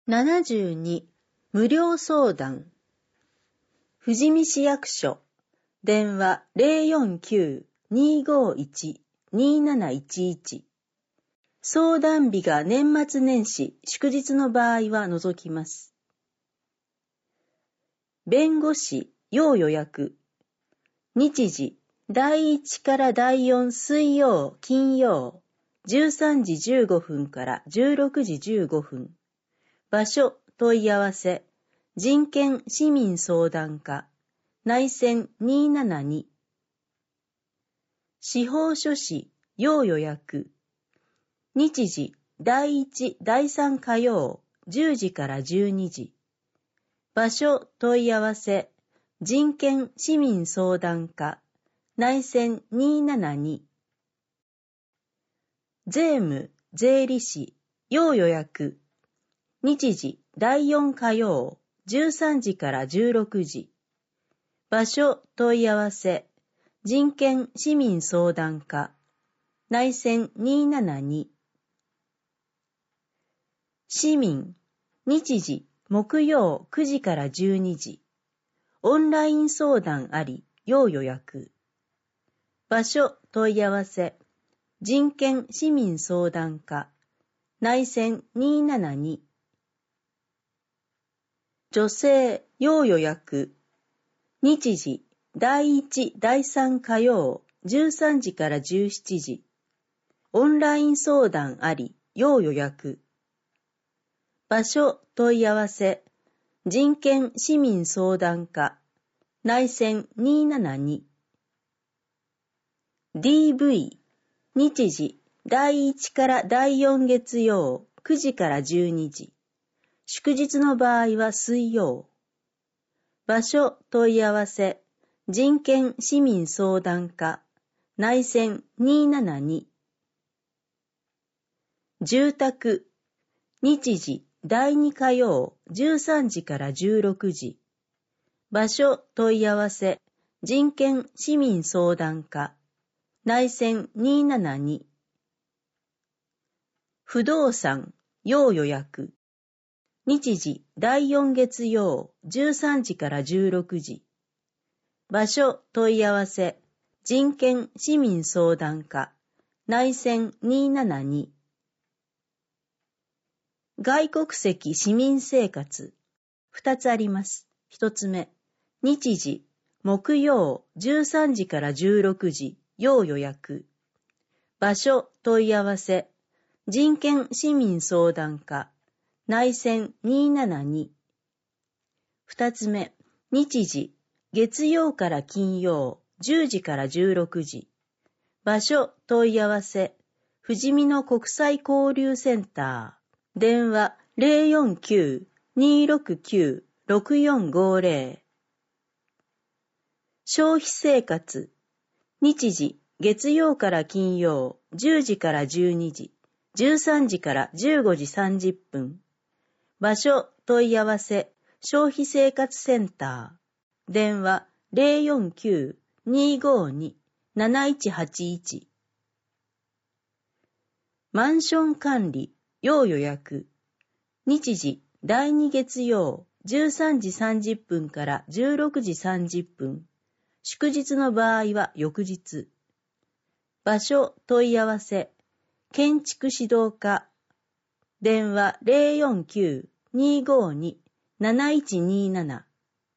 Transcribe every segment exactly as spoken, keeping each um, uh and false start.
ななじゅうに無料相談富士見市役所電話 ゼロよんきゅう にーごーいち にーなないちいち相談日が年末年始祝日の場合は除きます。弁護士要予約日時だいいちからだいよん水曜金曜じゅうさんじじゅうごふんからじゅうろくじじゅうごふん場所問い合わせ人権市民相談課内線にーななに司法書士要予約日時だいいちだいさん火曜じゅうじからじゅうにじ場所問い合わせ人権市民相談課内線にーななに税務税理士要予約日時だいよん火曜じゅうさんじからじゅうろくじ場所問い合わせ人権市民相談課内線にーななに市民日時木曜くじからじゅうにじオンライン相談あり要予約場所問い合わせ人権市民相談課内線にーななに女性要予約日時だいいちだいさん火曜じゅうさんじからじゅうしちじオンライン相談あり要予約場所問い合わせ人権市民相談課内線にーななに ディーブイ 日時だいいちからだいよん月曜くじからじゅうにじ祝日の場合は水曜場所問い合わせ人権市民相談課内線にーななに住宅日時だいに火曜じゅうさんじからじゅうろくじ場所問い合わせ人権市民相談課内線にーななに不動産要予約日時だいよん月曜じゅうさんじからじゅうろくじ場所問い合わせ人権市民相談課内線にーななに外国籍市民生活ふたつあります。ひとつめ日時木曜じゅうさんじからじゅうろくじ要予約場所問い合わせ人権市民相談課内線にーななに二つ目日時月曜から金曜じゅうじからじゅうろくじ場所問い合わせ富士見の国際交流センター電話 ゼロよんきゅう にーろくきゅう ろくよんごゼロ消費生活日時月曜から金曜じゅうじからじゅうにじじゅうさんじからじゅうごじさんじゅっぷん場所問い合わせ消費生活センター電話 ゼロよんきゅう にーごーに なないちはちいちマンション管理要予約日時だいに月曜じゅうさんじさんじゅっぷんからじゅうろくじさんじゅっぷん祝日の場合は翌日場所問い合わせ建築指導課電話 ゼロよんきゅう にーごーに なないちにーなな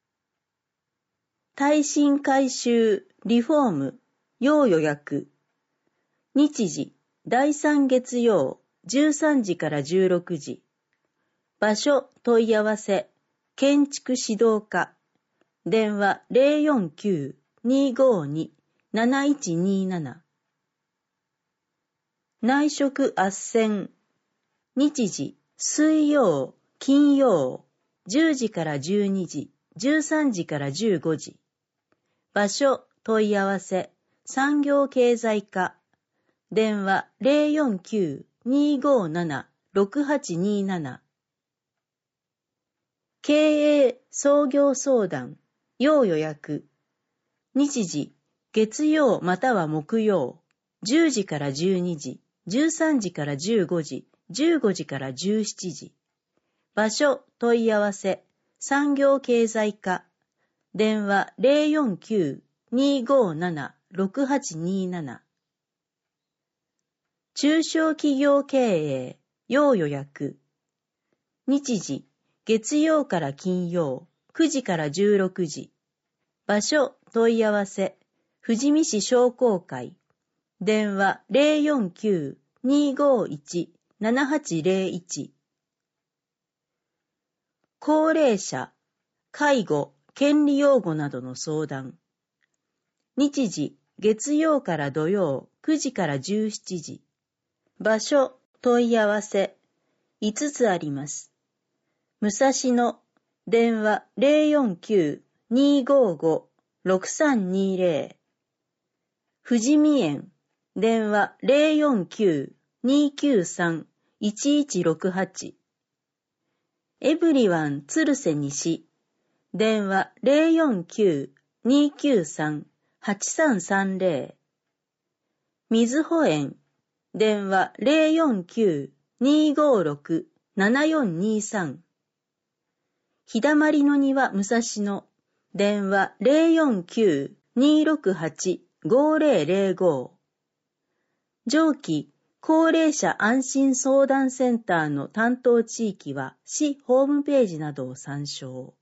耐震改修リフォーム要予約日時だいさん月曜じゅうさんじからじゅうろくじ場所問い合わせ建築指導課電話 ゼロよんきゅう にーごーに なないちにーなな内職斡旋日時水曜金曜じゅうじからじゅうにじじゅうさんじからじゅうごじ場所問い合わせ産業経済課電話 ゼロよんきゅう にーごーなな ろくはちにーなな経営創業相談要予約日時月曜または木曜じゅうじからじゅうにじじゅうさんじからじゅうごじじゅうごじからじゅうしちじ場所問い合わせ産業経済課電話 ゼロよんきゅう にーごーなな ろくはちにーなな。中小企業経営要予約。日時月曜から金曜くじからじゅうろくじ。場所問い合わせ富士見市商工会電話 ゼロよんきゅう にーごーいち ななはちゼロいち。高齢者、介護、権利擁護などの相談。日時月曜から土曜くじからじゅうしちじ。場所問い合わせいつつあります。武蔵野電話 ゼロよんきゅう にーごーご ろくさんにーゼロ。富士見園電話 ゼロよんきゅう にーきゅうさん いちいちろくはち。エブリワン鶴瀬西電話 ゼロよんきゅう にーきゅうさん はちさんさんゼロ。みずほ園電話 ゼロよんきゅう にーごーろく ななよんにーさん。日だまりの庭武蔵野電話 ゼロよんきゅう にーろくはち ごーゼロゼロご。上記高齢者安心相談センターの担当地域は市ホームページなどを参照。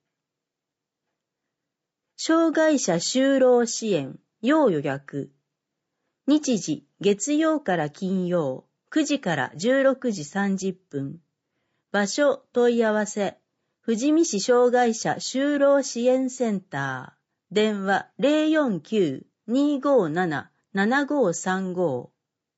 障害者就労支援要予約。日時月曜から金曜くじからじゅうろくじさんじゅっぷん。場所問い合わせ富士見市障害者就労支援センター電話 ゼロよんきゅう にーごーなな ななごーさんご。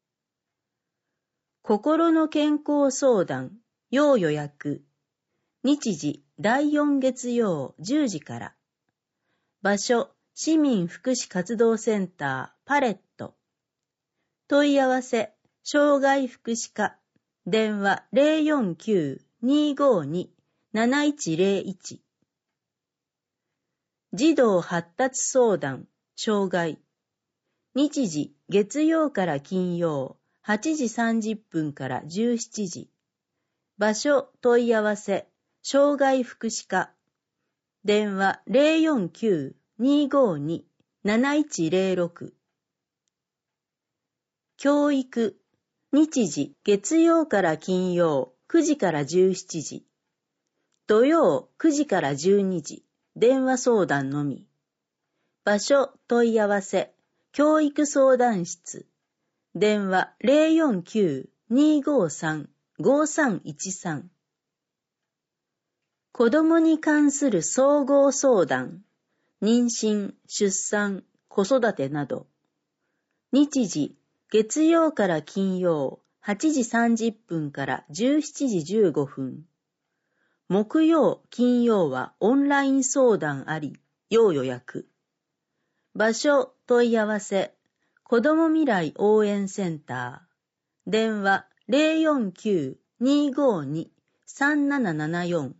心の健康相談要予約。日時だいよん月曜じゅうじから。場所市民福祉活動センターパレット。問い合わせ障害福祉課電話 ゼロよんきゅう にーごーに なないちゼロいち。児童発達相談障害。日時月曜から金曜はちじさんじゅっぷんからじゅうしちじ。場所問い合わせ障害福祉課電話 ゼロよんきゅう にーごーに なないちゼロろく。教育日時月曜から金曜くじからじゅうしちじ。土曜くじからじゅうにじ電話相談のみ。場所問い合わせ教育相談室電話 ゼロよんきゅう にーごーさん ごーさんいちさん。子どもに関する総合相談妊娠、出産、子育てなど。日時月曜から金曜はちじさんじゅっぷんからじゅうしちじじゅうごふん。木曜、金曜はオンライン相談あり、要予約。場所問い合わせ子ども未来応援センター電話 ゼロよんきゅう にーごーに さんななななよん。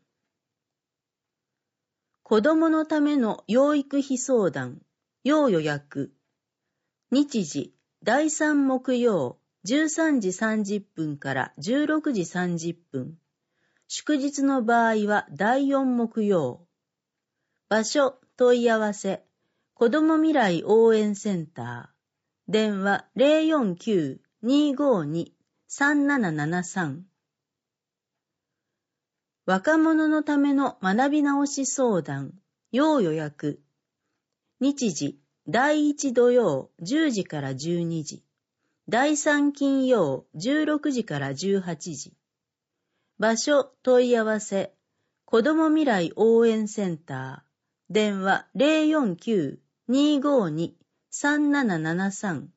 子どものための養育費相談要予約。日時だいさん木曜じゅうさんじさんじゅっぷんからじゅうろくじさんじゅっぷん。祝日の場合はだいよん木曜。場所問い合わせ子ども未来応援センター電話 ゼロよんきゅう にーごーに さんななななさん。若者のための学び直し相談要予約。日時だいいち土曜じゅうじからじゅうにじ。だいさん金曜じゅうろくじからじゅうはちじ。場所問い合わせ子ども未来応援センター電話 ゼロよんきゅう にーごーに さんななななさん。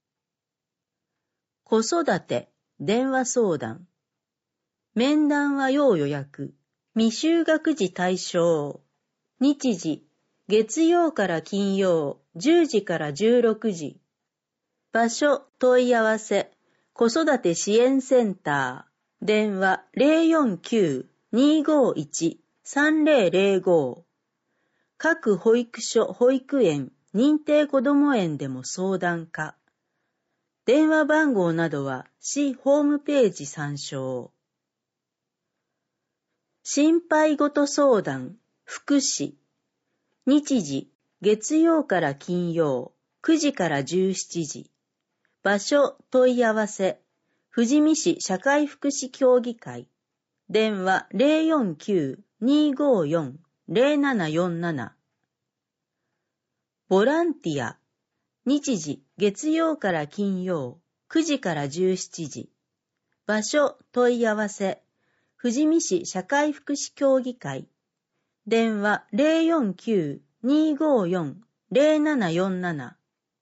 子育て電話相談。面談は要予約。未就学児対象。日時月曜から金曜じゅうじからじゅうろくじ。場所問い合わせ子育て支援センター電話 ゼロよんきゅう にーごーいち さんゼロゼロご。各保育所保育園認定こども園でも相談可。電話番号などは市ホームページ参照。 心配事相談、福祉。日時、月曜から金曜、くじからじゅうしちじ。場所、問い合わせ。富士見市社会福祉協議会。電話 ゼロよんきゅう にーごーよん ゼロななよんなな。ボランティア。日時、月曜から金曜、くじからじゅうしちじ。場所、問い合わせ。富士見市社会福祉協議会。電話 ゼロよんきゅう にーごーよん ゼロななよんなな。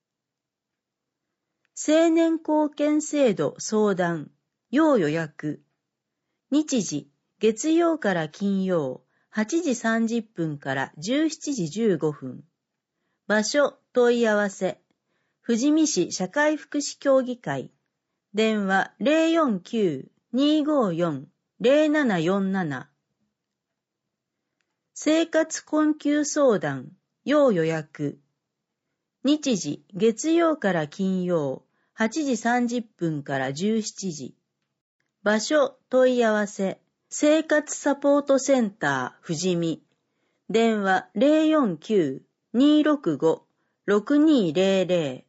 青年貢献制度相談、要予約。日時、月曜から金曜、はちじさんじゅっぷんからじゅうしちじじゅうごふん。場所、問い合わせ。富士見市社会福祉協議会。電話 ゼロよんきゅう にーごーよん ゼロななよんなな。生活困窮相談、要予約。日時、月曜から金曜、はちじさんじゅっぷんからじゅうしちじ。場所、問い合わせ。生活サポートセンター、富士見。電話 ゼロよんきゅう にーろくご ろくにーゼロゼ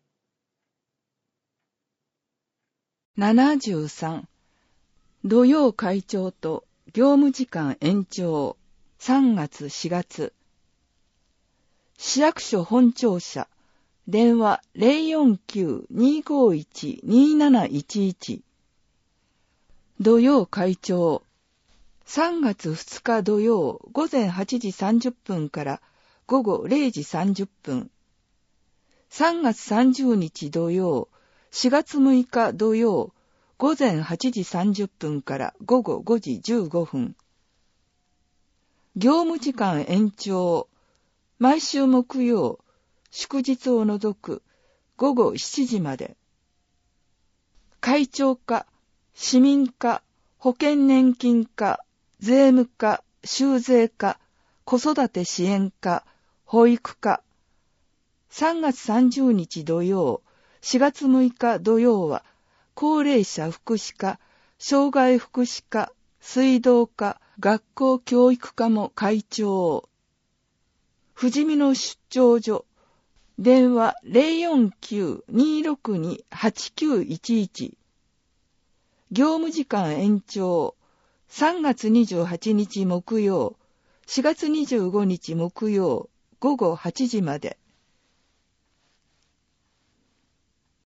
ロ。 ななじゅうさん. 土曜会長と業務時間延長。さんがつしがつ。市役所本庁舎。電話 ゼロよんきゅう にーごーいち にーなないちいち。土曜会長。さんがつふつか土曜午前はちじさんじゅっぷんから午後れいじさんじゅっぷん。さんがつさんじゅうにち土曜、しがつむいか土曜午前はちじさんじゅっぷんから午後ごじじゅうごふん。業務時間延長。毎週木曜、祝日を除く午後しちじまで。会長課、市民課、保険年金課、税務課、収税課、子育て支援課、保育課。さんがつさんじゅうにち土曜、しがつむいか土曜は、高齢者福祉課、障害福祉課、水道課、学校教育課も会長。富士見の出張所。電話 ゼロよんきゅう にーろくに はちきゅういちいち。業務時間延長。さんがつにじゅうはちにち木曜、しがつにじゅうごにち木曜、午後はちじまで。